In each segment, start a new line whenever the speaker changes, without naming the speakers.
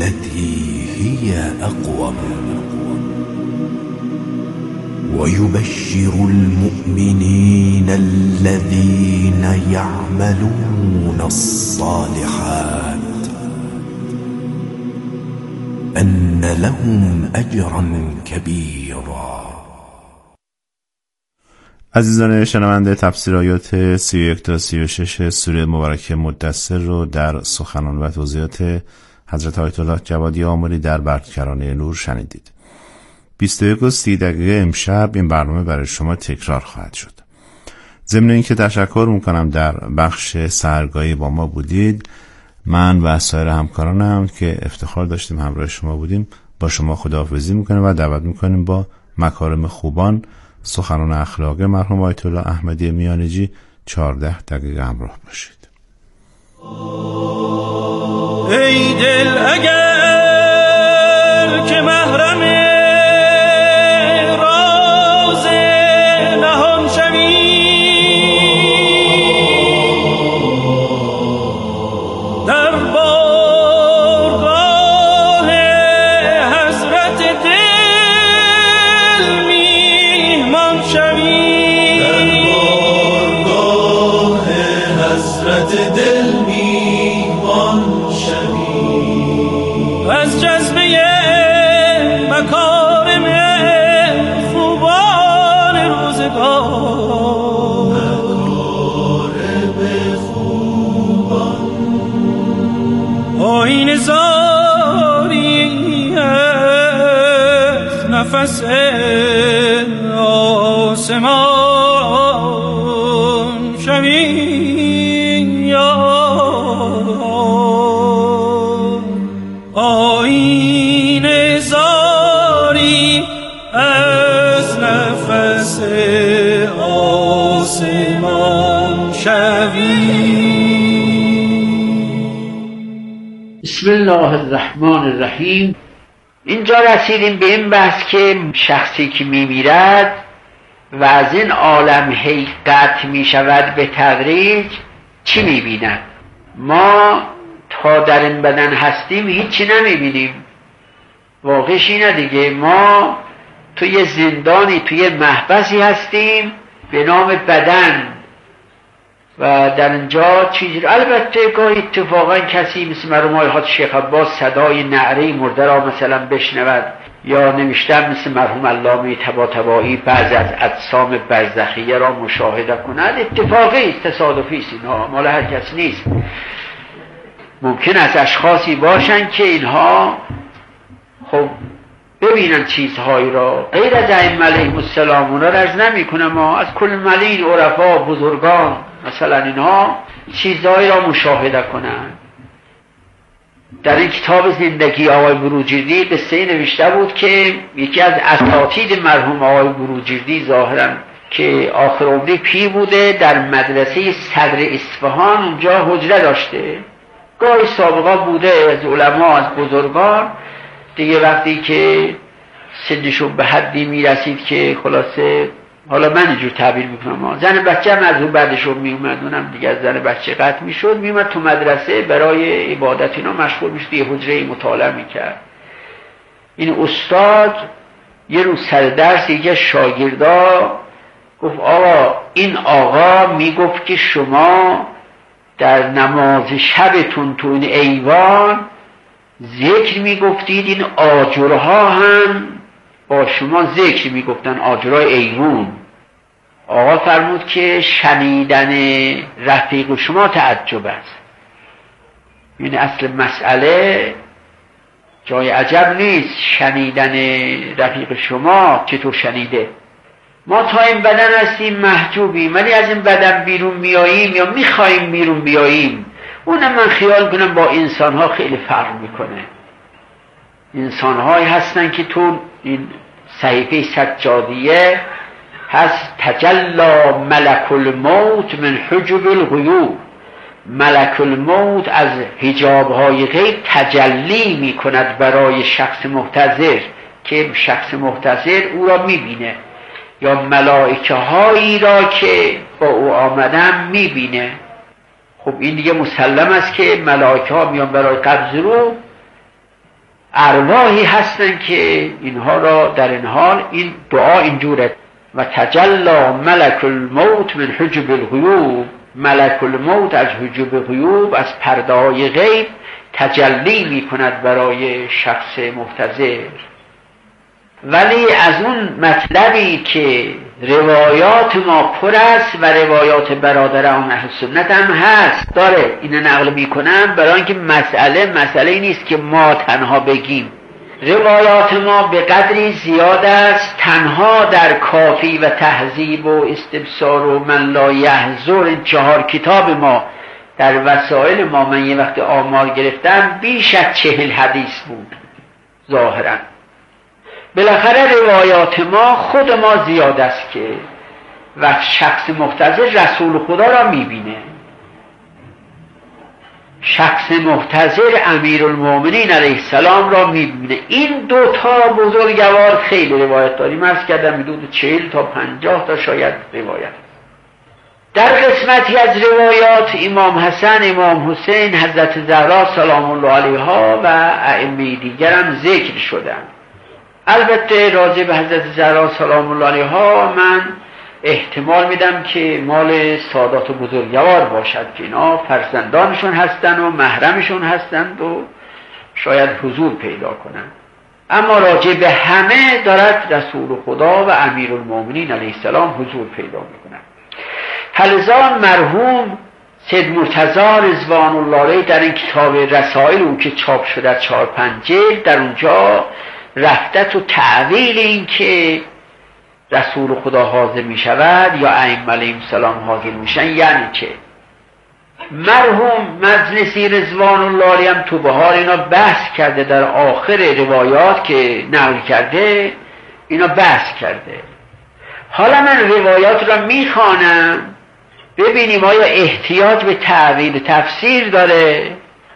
بالتي هي أقوم ويبشر المؤمنين الذين يعملون الصالحات أن لهم أجرا كبيرا.
عزیزان شنونده، تفسیر آیات 31 تا 36 سوره مبارکه مدثر رو در سخنان و توضیحات حضرت آیت الله جوادی آملی در برقرارانه نور شنیدید. 21 و 30 دقیقه امشب این برنامه برای شما تکرار خواهد شد. ضمن اینکه تشکر میکنم در بخش سحرگاهی با ما بودید، من و سایر همکارانم که افتخار داشتیم همراه شما بودیم با شما خداحافظی میکنیم و دعوت میکنیم با مکارم خوبان سخنان اخلاقی مرحوم آیت الله احمدی میانجی 14 دقیقه همراه باشید.
ای دل اگر که محرم راز نهان شوی، در بارگاه حضرت دل میهمان شوی، در بارگاه حضرت دل میهمان شوی، از جذبه مکارم خوبان روزگار، مکارم خوبان آیین زاری از نفس آسمان شوی، آیین زاری از نفس آسمان شوی.
بسم الله الرحمن الرحیم. اینجا رسیدیم به این بحث که شخصی که میمیرد و از این عالم هی قطع میشود به تدریج چی میبیند؟ ما تا در این بدن هستیم هیچی نمیبینیم. واقعش اینه دیگه، ما توی زندانی، توی محبسی هستیم به نام بدن و در اینجا چیزی. البته گاهی اتفاقا کسی مثل مرحوم آقای شیخ عباس صدای نعره مرده را مثلا بشنود، یا نوشتن مثل مرحوم علامه طباطبایی بعض از اجسام برزخیه را مشاهده کند. اتفاقی است، تصادفی است، اینها مال هر کس نیست. ممکن است اشخاصی باشن که اینها خب ببینن چیزهایی را غیر از ائمه علیهم السلام. اونا را عرض نمی‌کنم، ما از کل ملین عرفا بزرگان مثلا اینها چیزهایی را مشاهده کنن. در این کتاب زندگی آقای بروجردی قصه نوشته بود که یکی از اساتید مرحوم آقای بروجردی ظاهراً که آخر عمری پیر بوده، در مدرسه صدر اصفهان اونجا حجره داشته، گاهی سابقا بوده از علما از بزرگان دیگه. وقتی که سنشون به حدی میرسید که خلاصه، حالا من اینجور تعبیر میکنم، زن بچه هم از اون بعدشون میومد، اونم دیگه از زن بچه قطع میشد، میومد تو مدرسه برای عبادت اینا مشغول میشد، یه حجره مطالعه میکرد. این استاد یه روز سر درس یکی شاگردا گفت آقا این آقا میگفت که شما در نماز شبتون تو این ایوان ذکر میگفتید، این آجرها هم با شما ذکر میگفتن، آجرهای ایوان. آقا فرمود که شنیدن رفیق شما تعجب است. این اصل مسئله جای عجب نیست، شنیدن رفیق شما چطور شنیده؟ ما تا این بدن هستیم محجوبیم، ولی از این بدن بیرون میاییم یا میخواییم بیرون بیاییم، اونم من خیال کنم با انسانها خیلی فرق میکنه. انسانهایی هستن که تو این صحیفه سجادیه هست تجلا ملک الموت من حجب الغیوب. ملک الموت از حجابهای غیب تجلی میکند برای شخص محتضر که شخص محتضر او را میبینه، یا ملائکه هایی را که با او آمدن میبینه. خب این دیگه مسلم است که ملائکه ها میان برای قبض رو، ارواحی هستن که اینها را در این حال این دعا اینجوره: و تجلا ملک الموت من حجب الغیوب. ملک الموت از حجب غیوب، از پرده‌های غیب تجلی می کند برای شخص محتضر. ولی از اون مطلبی که روایات ما پر است و روایات برادران اهل سنت هم هست داره، اینو نقل میکنم برای اینکه مسئله نیست که ما تنها بگیم. روایات ما به قدری زیاد است، تنها در کافی و تهذیب و استبصار و من لا یحضر، این 4 کتاب ما در وسائل ما، من یه وقت آمار گرفتم بیش از 40 حدیث بود ظاهرا. بالاخره روایات ما خود ما زیاد است که وقت شخص محتضر رسول خدا را میبینه، شخص محتضر امیرالمومنین علیه السلام را میبینه. این 2 بزرگوار خیلی روایت داریم، عرض کردم حدود 40 تا 50 تا شاید روایت. در قسمتی از روایات امام حسن، امام حسین، حضرت زهرا سلام الله علیها و ائمه دیگر هم ذکر شدن. البته راجع به حضرت زهرا سلام الله علیها من احتمال میدم که مال سادات و بزرگوار باشد که اینا فرزندانشون هستن و محرمشون هستند و شاید حضور پیدا کنند، اما راجع به همه دارد رسول خدا و امیرالمومنین علیه السلام حضور پیدا میکنند. فلذا مرحوم سید مرتضی رضوان الله علیه در این کتاب رسائل او که چاپ شده 4-5 جلد، در اونجا رفته تو تعویل این که رسول خدا حاضر می شود یا ائمه علیهم السلام حاضر میشن، یعنی که مرحوم مجلسی رضوان الله علیه هم تو بهار اینا بحث کرده، در آخر روایات که نقل کرده اینا بحث کرده. حالا من روایات را میخوانم ببینیم آیا احتیاج به تعویل تفسیر داره.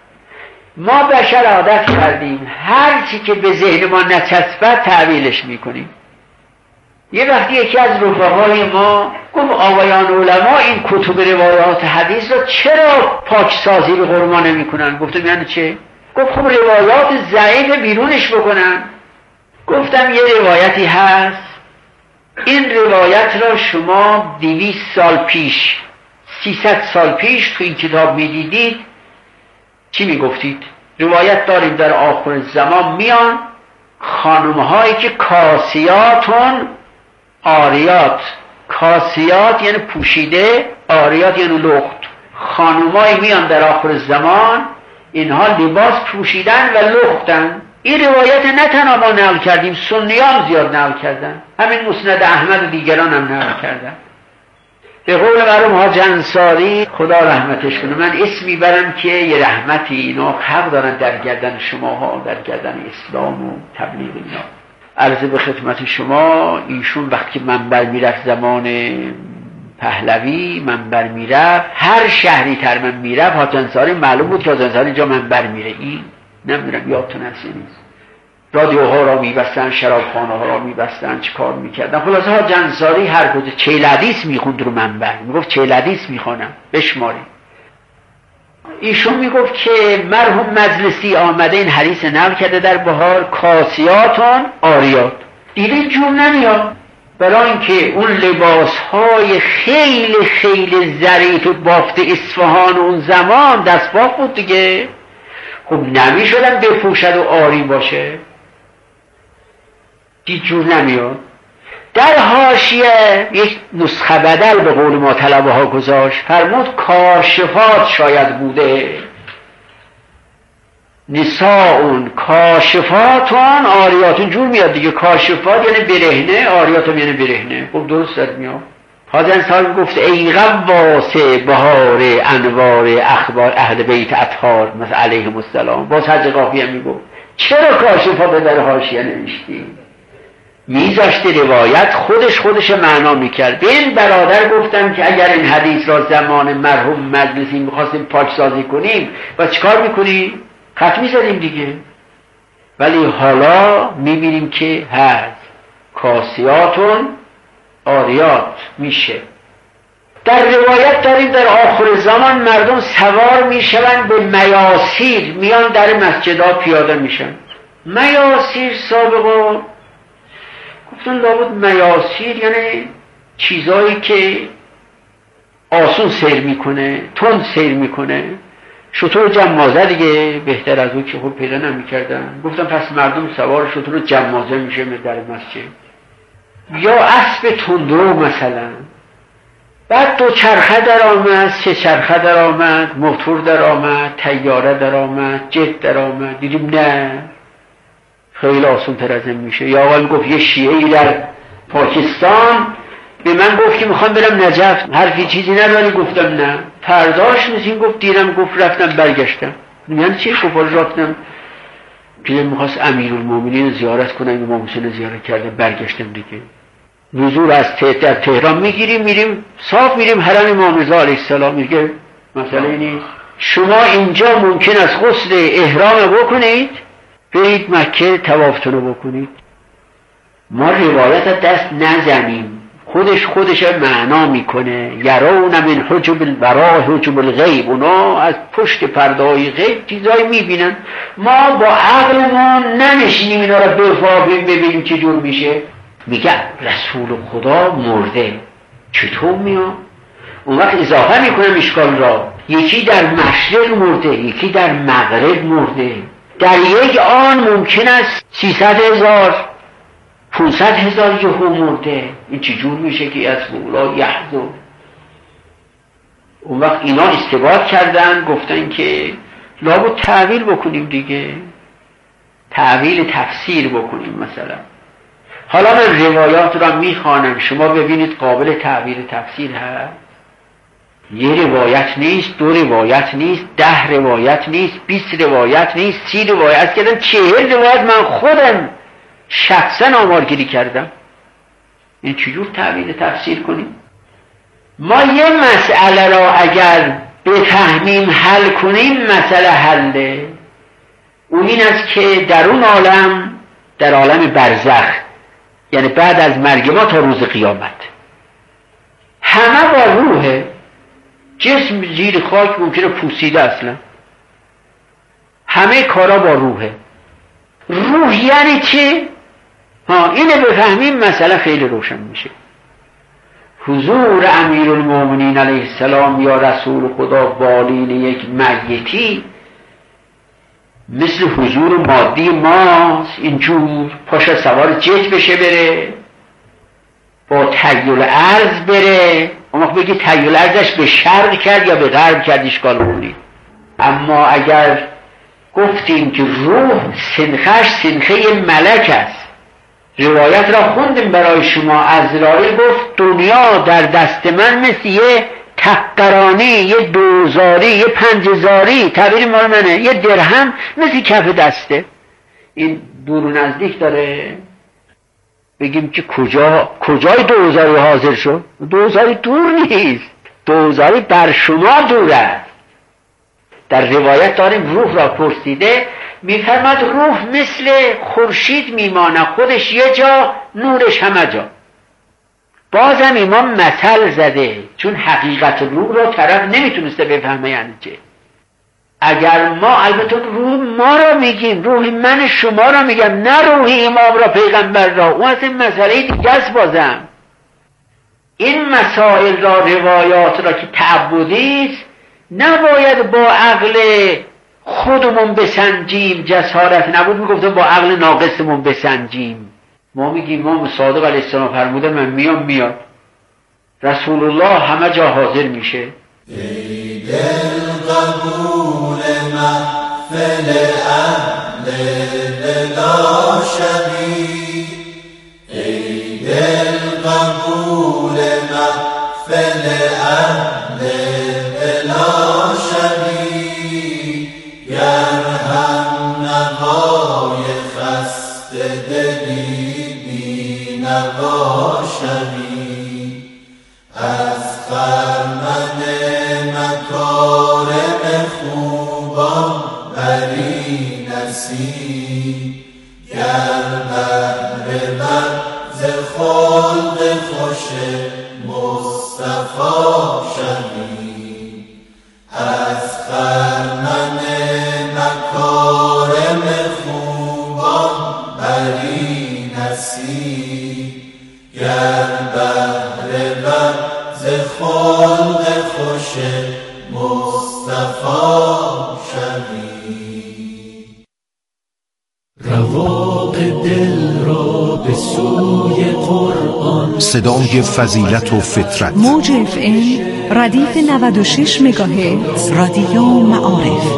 ما بشر عادت کردیم هر چی که به ذهن ما نچسبد تعویلش میکنیم. یه وقتی یکی از رفقای ما گفت آقایان علما این کتب روایات حدیث را چرا پاکسازی به قرما نمیکنن؟ گفتم یعنی چه؟ گفت خب روایات ضعیف بیرونش بکنن. گفتم یه روایتی هست، این روایت را شما 200 سال پیش 300 سال پیش تو این کتاب میدیدید چی میگفتید؟ روایت داریم در آخر زمان میان خانمهایی که کاسیاتون آریات، کاسیات یعنی پوشیده، آریات یعنی لخت، خانمهایی میان در آخر زمان اینها لباس پوشیدن و لختن. این روایت نه تنها ما نقل کردیم، سنیان زیاد نقل کردن، همین مسند احمد و دیگران هم نقل کردن. به قول مرحوم حاج انصاری خدا رحمتش کنه، من اسمی برم که یه رحمتی اینا حق دارن در گردن شماها، در گردن اسلام و تبلیغ اینا. عرض به خدمت شما ایشون وقتی منبر میرفت زمان پهلوی منبر میرفت، هر شهری تر من میرفت حاج انصاری معلوم بود که حاج انصاری اینجا منبر میره. این نمیدونم یادتون هست نیست، رادیوها را میبستن، شرابخانه ها را میبستن، چه کار میکردن. خلاصه حاج انصاری هر کجا 40 حدیث میخوند رو منبر، میگفت 40 حدیث میخوانم بشماری. ایشون میگفت که مرحوم مجلسی آمده این حدیث نقل کرده در بهار، کاسیاتون آریات. دیگه جور نمیاد، برای اینکه اون لباس های خیلی خیلی ظریف بافت اصفهان اون زمان دست بافت بود دیگه، خب نمیشدن بپوشد و آری باشه، دیگه جور نمیاد. در حاشیه یک نسخه بدل به قول ما طلبه ها گذاشت، فرمود کاشفات شاید بوده، نساء کاشفاتون آریاتون، جور میاد دیگه، کاشفات یعنی برهنه، آریاتون یعنی برهنه. خب درست داد میاد. حاضر انسان گفت ای غواص بهار انوار اخبار اهل بیت اطهار مثل علیهم السلام. باز حج قافیه میگفت چرا کاشفات در حاشیه نوشتی؟ میذاشتی روایت خودش معنا میکرد. به این برادر گفتم که اگر این حدیث را زمان مرحوم مجلسی میخواستیم پاکسازی کنیم و چیکار میکنیم؟ خط میزدیم دیگه. ولی حالا میبینیم که هست کاسیاتون آریات میشه. در روایت داریم در آخر زمان مردم سوار میشون به میاسیر، میان در مسجدها پیاده میشن. میاسیر سابقا گفتن لابد میاسیر یعنی چیزایی که آسون سیر میکنه، تند سیر میکنه. شطور جمازه دیگه بهتر از اون که خود پیدا نمیکردن. گفتم پس مردم سوار شطور جمازه میشه در مسجد، یا اسب تندرو مثلا. بعد دو چرخه در آمد، سه چرخه در آمد، موتور در آمد، طیاره در آمد، جت در آمد. دیدیم نه، خیلی آسون تر از این میشه. یا آقای گفت یه شیعه‌ای در پاکستان به من گفت که میخوام برم نجف، حرفی چیزی نداری؟ گفتم نه. فرداش مثل گفت دیرم، گفت رفتم برگشتم. یعنی چی؟ گفت رفتم که میخواست امیرالمومنین زیارت کنم، امام حسین زیارت کرده، برگشتم دیگه. وضو از در تهران میگیریم میریم صاف میریم حرم امام رضا علیه السلام. میگه مسئله نیست، شما اینجا ممکن است غسل احرام بکنید، برید مکه طوافتون رو بکنید. ما روایت دست نزنیم، خودش معنا میکنه. یرون من حجب الورا حجب الغیب، اونا از پشت پرده‌های غیب چیزایی میبینن. ما با عقلمون ننشینیم اینا رو بفهمیم ببینیم چه جور میشه. میگه رسول خدا مرده، چطور میاد؟ اون وقت اضافه میکنم اشکال را، یکی در مشرق مرده، یکی در مغرب مرده. در یک آن ممکن است 300,000 500,000 یهو مرده. این چجور میشه که از مولا یحضر؟ اون وقت اینا استباد کردن، گفتن که لابد تعویل بکنیم دیگه، تعویل تفسیر بکنیم مثلا. حالا من روایات را میخوانم، شما ببینید قابل تعویل تفسیر هست. یه روایت نیست، دو روایت نیست، 10 روایت نیست، 20 روایت نیست، 30 روایت کردم، 40 روایت من خودم شخصا آمارگیری کردم. این چجور تعویل تفسیر کنیم؟ ما یه مسئله را اگر بفهمیم حل کنیم مسئله حله. اون این است که در اون عالم، در عالم برزخ، یعنی بعد از مرگ ما تا روز قیامت، همه با روحه. جسم زیر خاک ممکنه پوسیده، اصلا همه کارا با روحه. روح یعنی چه؟ اینه بفهمیم مسئله خیلی روشن میشه. حضور امیرالمومنین علیه السلام یا رسول خدا بالین یک میتی مثل حضور مادی ماست. اینجور پاش سوار جت بشه بره، با تیل ارض بره. اما بگی تیل ارضش به شرق کرد یا به غرب کرد اشکال کنید. اما اگر گفتیم که روح سنخش سنخه ملک است، روایت را خوندیم برای شما. عزرائیل گفت دنیا در دست من مثل یه تقرانی، یه دوزاری، یه پنجزاری، تعبیر مال منه، یه درهم مثل کف دسته. این دور و نزدیک داره. بگیم که کجای دوزاری حاضر شد؟ دوزاری دور نیست، دوزاری بر شما دور است. در روایت داریم روح را پرسیده، میفرماد روح مثل خورشید میمانه، خودش یه جا نورش همه جا. بازم امام مثل زده، چون حقیقت روح را طرف نمیتونسته بفهمه یعنی چه. اگر ما البته روح ما را میگیم، روح من شما را میگم، نه روح امام را، پیغمبر را، اون اصلا مسئله دیگه است. بازم این مسائل را، روایات را که تعبدی است، نباید با عقل خودمون بسنجیم. جسارت نبود میگفتم با عقل ناقصمون بسنجیم. ما میگیم امام صادق علیه السلام فرموده من میاد، رسول الله همه جا حاضر میشه.
ای دل قبول محفل اهل بلا شبی، ای دل قبول محفل اهل بلا شبی، گر هم نوای خسته دلی بی نوا شبی، از خرمن مکارم خوبان بری نصیب، گر بهر ز خلق خوش مصطفی شبی، از خرمن مکارم خوبان رواق دل را به سوی قرآن،
صدای فضیلت و فطرت.
موج FM ردیف 96 مگاهرتز رادیو معارف.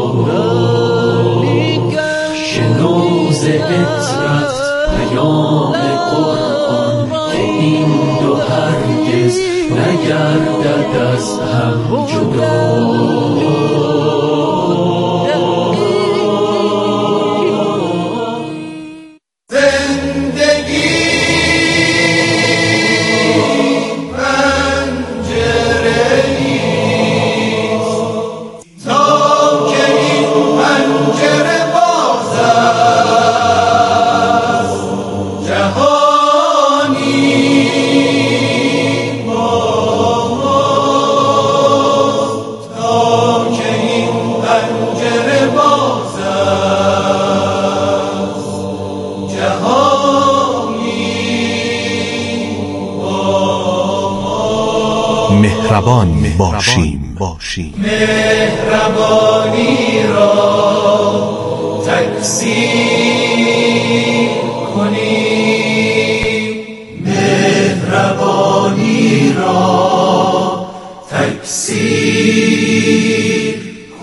شنوز عطرت پیام قرآن، که این دو هرگز نگردد از هم جدا.
مهربان باشیم.
مهربانی را تکثیر کنیم، مهربانی را تکثیر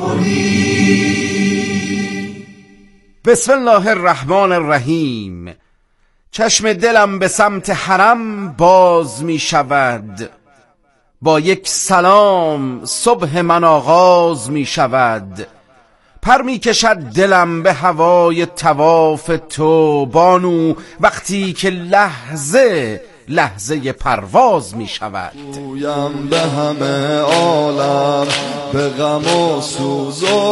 کنیم.
بسم الله الرحمن الرحیم. چشم دلم به سمت حرم باز می شود، با یک سلام صبح من آغاز می شود. پر می کشد دلم به هوای طواف تو بانو، وقتی که لحظه لحظه پرواز می شود.
گویم به همه عالم به غم و سوز و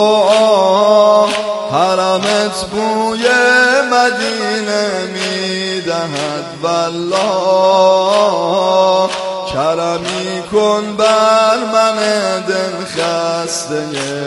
حرمت بوی مدینه می دهد والله. کرمی کن بر من دل خسته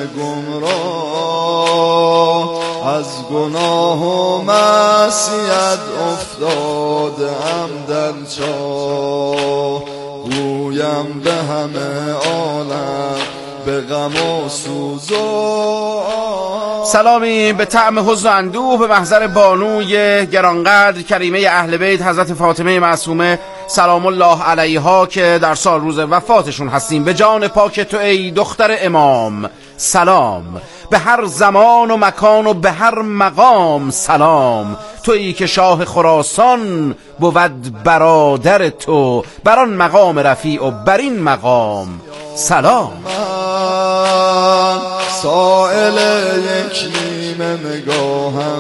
گمراه، از گناه و معصیت افتادم در چاه. گویم به همه عالم به غم و سوز و
سلامی به طعم حزن و اندوه به محضر بانوی گرانقدر کریمه اهل بیت حضرت فاطمه معصومه سلام الله علیها که در سال روز وفاتشون هستیم. به جان پاک تو ای دختر امام سلام، به هر زمان و مکان و به هر مقام سلام. تویی که شاه خراسان بود برادر تو، بر آن مقام رفیع و بر این مقام سلام.
من سائل یک نیمه نگاهم،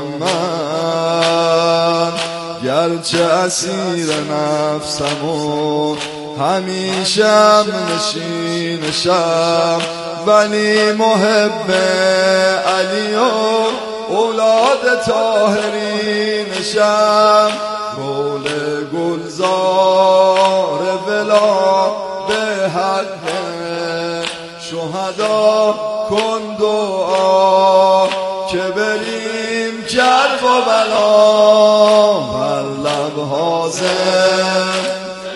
من گرچه اسیر نفسم و همیشم نشینشم، ولی محب علی و اولاد طاهرینشم. گل گلزار ولا به حق شهدا کن دعا، که بریم کرب و بلا بر لب حاضر.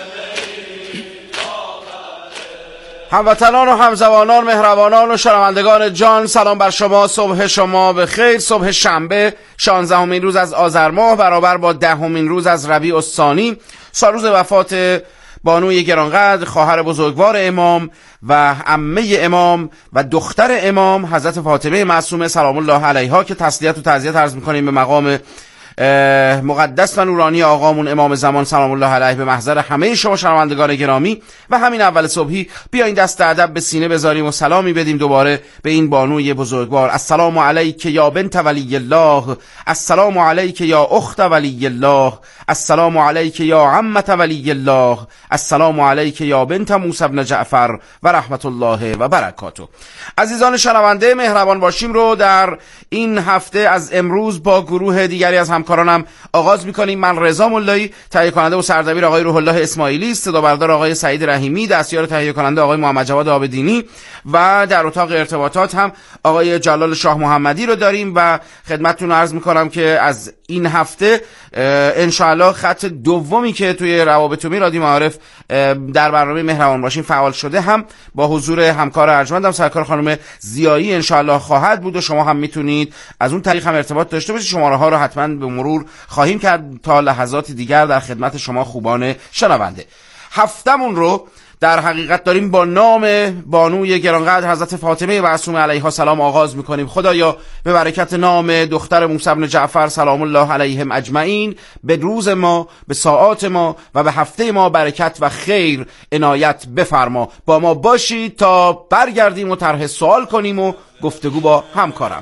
هموطنان و همزبانان، مهربانان و شنوندگان جان، سلام بر شما. صبح شما به خیر. صبح شنبه 16مین روز از آذر ماه برابر با 10مین روز از ربیع الثانی، سال روز وفات بانوی گرانقدر خواهر بزرگوار امام و عمه امام و دختر امام حضرت فاطمه معصومه سلام الله علیها، که تسلیت و تعزیت عرض می‌کنیم به مقام مقدس و نورانی آقامون امام زمان سلام الله علیه به محضر همه شما شنوندگان گرامی. و همین اول صبحی بیاین دست ادب به سینه بذاریم و سلامی بدیم دوباره به این بانوی بزرگوار. السلام علیک یا بنت ولی الله، السلام علیک یا اخت ولی الله، السلام علیک یا عمت ولی الله، السلام علیک یا بنت موسی بن جعفر و رحمت الله و برکاته. عزیزان شنونده، مهربان باشیم رو در این هفته از امروز با گروه دیگری از همکاران همکارانم آغاز می‌کنیم. من رضا ملایی، تهیه کننده و سردبیر آقای روح الله اسماعیلی، صدا بردار آقای سعید رحیمی، دستیار تهیه کننده آقای محمد جواد آبدینی و در اتاق ارتباطات هم آقای جلال شاه محمدی رو داریم و خدمتتون عرض می‌کنم که از این هفته انشاءالله خط دومی که توی روابط عمومی رادیو معارف در برنامه مهربان باشیم فعال شده هم با حضور همکار ارجمندم سرکار خانم زیایی انشاءالله خواهد بود و شما هم میتونید از اون طریق هم ارتباط داشته باشید. شماره ها رو حتما به مرور خواهیم کرد تا لحظات دیگر در خدمت شما خوبان شنونده. هفتمون رو در حقیقت داریم با نام بانوی گرانقدر حضرت فاطمه معصومه علیها السلام آغاز میکنیم. خدایا به برکت نام دختر موسی بن جعفر سلام الله علیهم اجمعین به روز ما، به ساعات ما و به هفته ما برکت و خیر عنایت بفرما. با ما باشید تا برگردیم و طرح سوال کنیم و گفتگو با همکارم.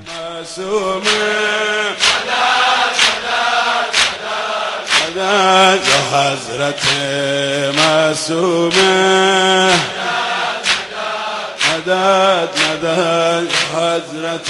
یا حضرت معصومه مدد مدد حضرت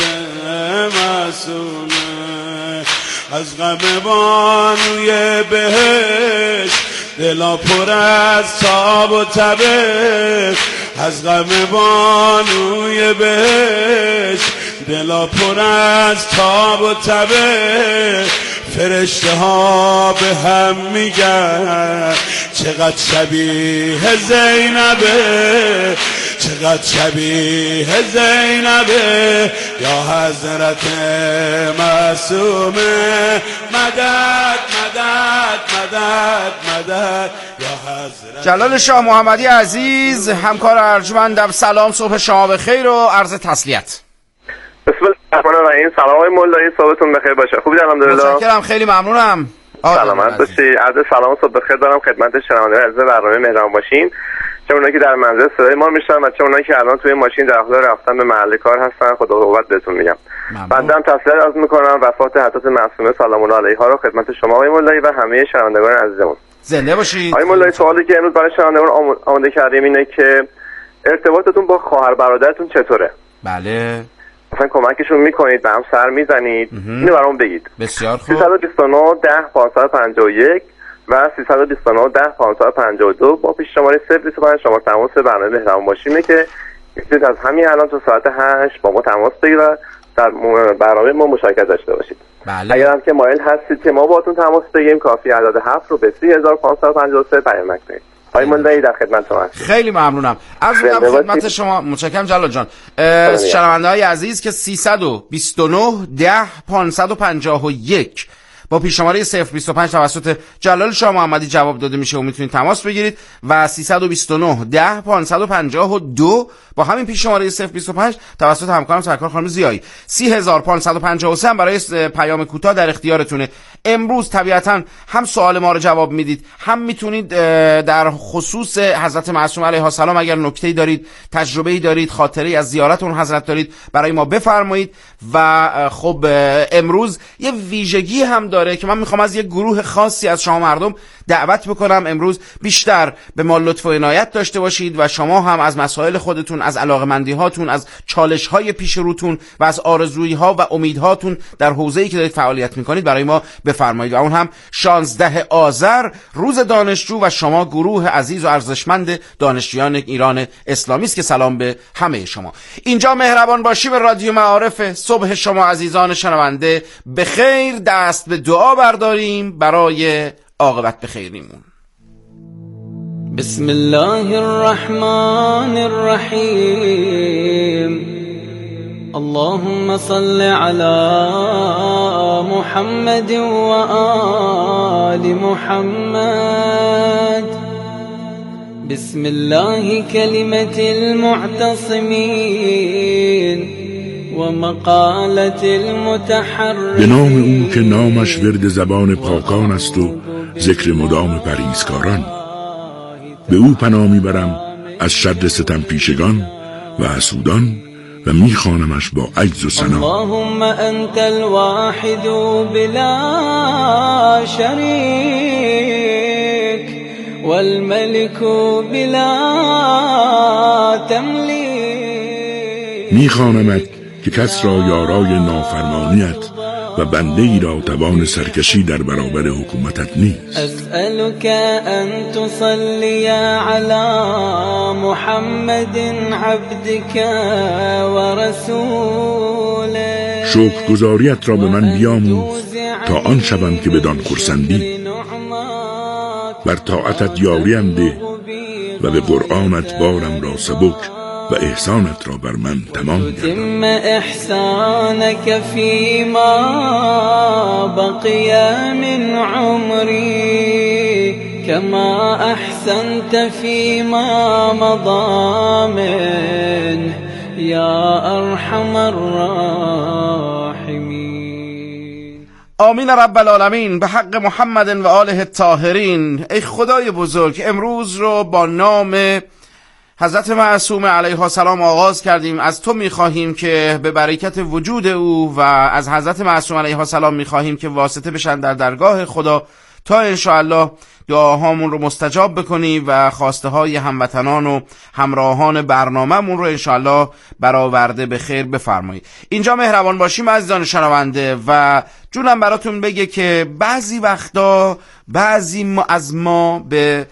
معصومه از غم بانوی بهشت دلا پر از تاب و تبه از غم بانوی بهشت دلا پر از تاب و تبه فرشته ها به هم میگن چقدر شبیه زینبه چقدر شبیه زینبه یا حضرت معصومه مدد مدد مدد مدد یا حضرت
جلال شاه محمدی عزیز همکار ارجمندم سلام، صبح شما بخیر و عرض تسلیت.
بسم الله الرحمن الرحیم. سلام آقای مولایی، صبحتون بخیر باشه. خوبید؟ الحمدلله.
متشکرم، خیلی ممنونم.
سلامت باشی. عرض سلام و صبح بخیر دارم خدمت شنوندگان عزیز برنامه مهربان باشین، چه اونایی که در منزل صدای ما میشنن و چه اونایی که الان توی ماشین در حال رفتن به محل کار هستن. خدا قوت بهتون میگم. بنده هم تسلیت عرض میکنم وفات حضرت معصومه سلام الله علیها رو خدمت شما آقای مولایی و همه شنوندگان عزیزمون.
زنده باشید.
آقای مولایی، سوالی که امروز برای شنوندگان آماده کردیم اینه که ارتباطتون با خواهر برادرتون چطوره؟
بله.
مثلا کمکشون میکنید، به هم سر میزنید؟ اینو برام بگید.
بسیار خوب.
329 10 551 و 329 10 552 با پیش شماره 025 شما تماس برنامه مهربان باشیم که میتونید از همین الان تا ساعت 8 با ما تماس بگیرید و در برنامه ما مشارکت داشته باشید.
بله.
اگر هم که مایل هستید که ما باهاتون تماس بگیریم کافی عدد 7 رو به 3553 پیام کنید. آقای مولایی در خدمت شما.
خیلی ممنونم. عرض می‌کنم خدمت شما. متشکرم جلال جان. شنونده‌های عزیز که 329 10 551 با پیش شماره 025 توسط جلال شاه محمدی جواب داده میشه و میتونید تماس بگیرید و 329 10 552 با همین پیش شماره 025 توسط همکارم سرکار خانم زیایی. 3553 برای پیام کوتاه در اختیارتونه. امروز طبیعتا هم سوال ما رو جواب میدید، هم میتونید در خصوص حضرت معصومه علیها السلام اگر نکته‌ای دارید، تجربه‌ای دارید، خاطره‌ای از زیارت اون حضرت دارید برای ما بفرمایید. و خب امروز یه ویژگی هم داره که من میخوام از یه گروه خاصی از شما مردم دعوت بکنم امروز بیشتر به ما لطف و عنایت داشته باشید و شما هم از مسائل خودتون، از علاقمندی هاتون، از چالش های پیش روتون و از آرزویی ها و امیدهاتون در حوزه‌ای که دارید فعالیت میکنید برای ما بفرمایید. و اون هم 16 آذر روز دانشجو و شما گروه عزیز و ارزشمند دانشجویان ایران اسلامی است که سلام به همه شما. اینجا مهربان باشی به رادیو معارف. صبح شما عزیزان شنونده به خیر، دست به دعا برداریم برای عاقبت به خیریمون.
بسم الله الرحمن الرحیم. اللهم صل على محمد و آل محمد. بسم الله كلمة المعتصمين و مقالة المتحررين.
به نام او که نامش ورد زبان پاکان است و ذکر مدام پرهیزکاران. به او پناه میبرم از شر ستم پیشگان و حسودان و میخوانمش با عجز و ثنا.
اللهم انت الواحد بلا شریک والملك بلا تملیک.
میخوانمت که کس را یارای نافرمانیت و بنده ای را توان سرکشی در برابر حکومتت نیست.
اسألك ان تصلي على محمد عبدك ورسوله.
شکرگزاریت را به من بیاموز تا آن شوم که بدان خرسندی. بر طاعتت یاریم ده و به قرآنت بارم را سبک و احسانت را بر من تمام
تم احسانك فيما بقي من عمري كما احسنت فيما مضى منه يا ارحم الراحمين.
آمین رب العالمین. به حق محمد و آله الطاهرین. ای خدای بزرگ، امروز رو با نام حضرت معصوم علیه السلام آغاز کردیم. از تو میخواهیم که به برکت وجود او و از حضرت معصوم علیه السلام میخواهیم که واسطه بشن در درگاه خدا تا انشاءالله دعاهامون رو مستجاب بکنی و خواسته های هموطنان و همراهان برنامه‌مون رو انشاءالله برآورده به خیر بفرمایید. اینجا مهربان باشیم عزیزان شنونده و جونم براتون بگه که بعضی وقتا بعضی از ما به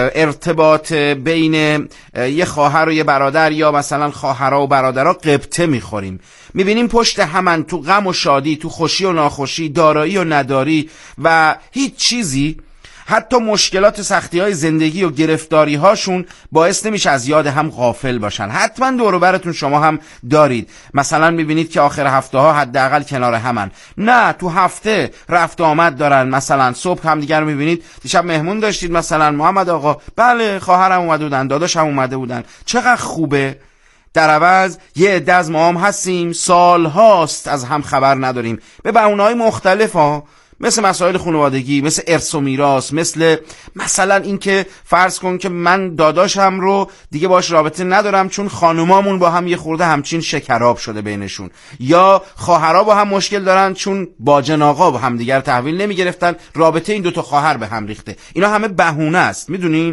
ارتباط بین یه خواهر و یه برادر یا مثلا خواهرها و برادرها قبطه میخوریم. میبینیم پشت همن، تو غم و شادی، تو خوشی و ناخوشی، دارایی و نداری و هیچ چیزی، حتی مشکلات سختی های زندگی و گرفتاری هاشون باعث نمیشه از یاد هم غافل باشن. حتما دور و برتون شما هم دارید. مثلا میبینید که آخر هفته ها حداقل کنار همن، نه تو هفته رفت آمد دارن. مثلا صبح هم دیگر رو میبینید. دیشب مهمون داشتید مثلا محمد آقا، بله خواهرم اومده بودن، داداشم اومده بودن، چقدر خوبه. در عوض یه عده از ما هم هستیم سال هاست از هم خبر نداریم به بهونه‌های مختلف ها، مثل مسائل خانوادگی، مثل ارث و میراث، مثلا این که فرض کن که من داداشم رو دیگه باش رابطه ندارم چون خانومامون با هم یه خورده همچین شکراب شده بینشون، یا خواهرها با هم مشکل دارن چون باجن آقا با هم دیگر تحویل نمیگرفتن، رابطه این دوتا خواهر به هم ریخته. اینا همه بهونه است. میدونین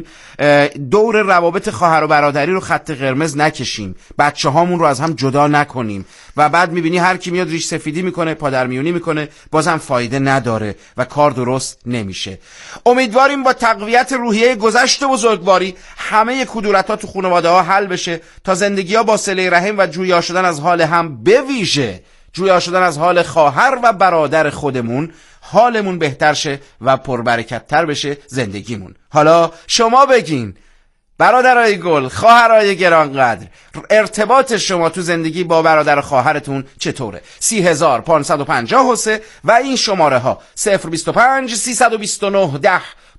دور روابط خواهر و برادری رو خط قرمز نکشیم، بچه هامون رو از هم جدا نکنیم و بعد میبینی هر کی میاد ریش سفیدی میکنه، پادرمیونی میکنه، بازم فایده نداره و کار درست نمیشه. امیدواریم با تقویت روحیه گذشت و بزرگواری همه کدورت‌ها تو خانواده ها حل بشه تا زندگی ها با صله رحم و جویا شدن از حال هم، به ویژه جویا شدن از حال خواهر و برادر خودمون، حالمون بهتر شه و پربرکت‌تر بشه زندگیمون. حالا شما بگین برادرای گل، خواهرای گرانقدر، ارتباط شما تو زندگی با برادر خواهرتون چطوره؟ 30553 و این شماره ها 025 329 10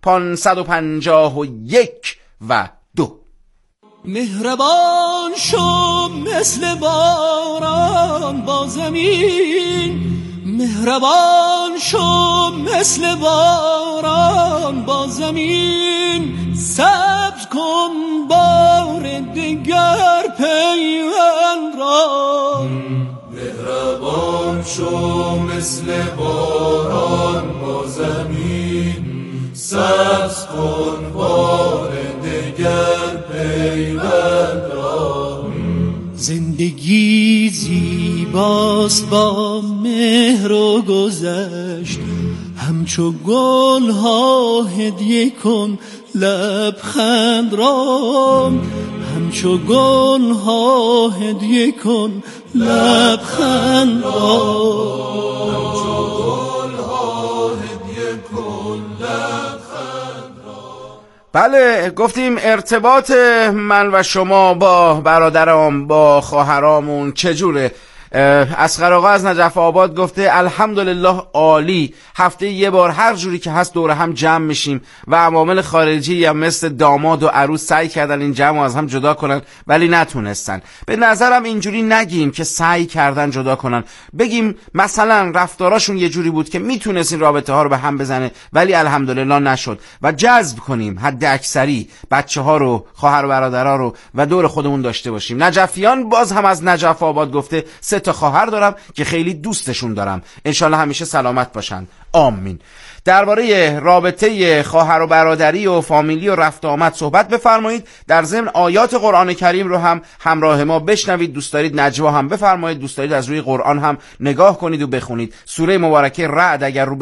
551 و 2.
مهربان شو مثل باران با زمین، مهربان شو مثل باران با زمین، صبر کن بار دیگر پیوند را. مهربان شو مثل باران با زمین، صبر کن بار دیگر پیوند را. زندگی زیباست با مهر و گذشت، همچو گل ها هدیه کن لبخند را، همچو گل ها هدیه کن لبخند را، همچو گل ها هدیه کن لبخند را.
بله گفتیم ارتباط من و شما با برادرام، با خواهرامون چجوره؟ اصغر آقا از نجف آباد گفته الحمدلله عالی، هفته یه بار هر جوری که هست دور هم جمع میشیم و عوامل خارجی هم مثل داماد و عروس سعی کردن این جمع از هم جدا کنن ولی نتونستن. به نظرم اینجوری نگیم که سعی کردن جدا کنن، بگیم مثلا رفتاراشون یه جوری بود که میتونست این رابطه ها رو به هم بزنه ولی الحمدلله نشد و جذب کنیم حد اکثری بچه ها رو، خواهر و برادرها رو و دور خودمون داشته باشیم. نجفیان باز هم از نجف آباد گفته 3 تا خواهر دارم که خیلی دوستشون دارم، انشالله همیشه سلامت باشن، آمین. درباره رابطه خواهر و برادری و فامیلی و رفت آمد صحبت بفرمایید. در ضمن آیات قرآن کریم رو هم همراه ما بشنوید. دوست دارید نجوا هم بفرمایید، دوست دارید از روی قرآن هم نگاه کنید و بخونید. سوره مبارکه رعد اگر رو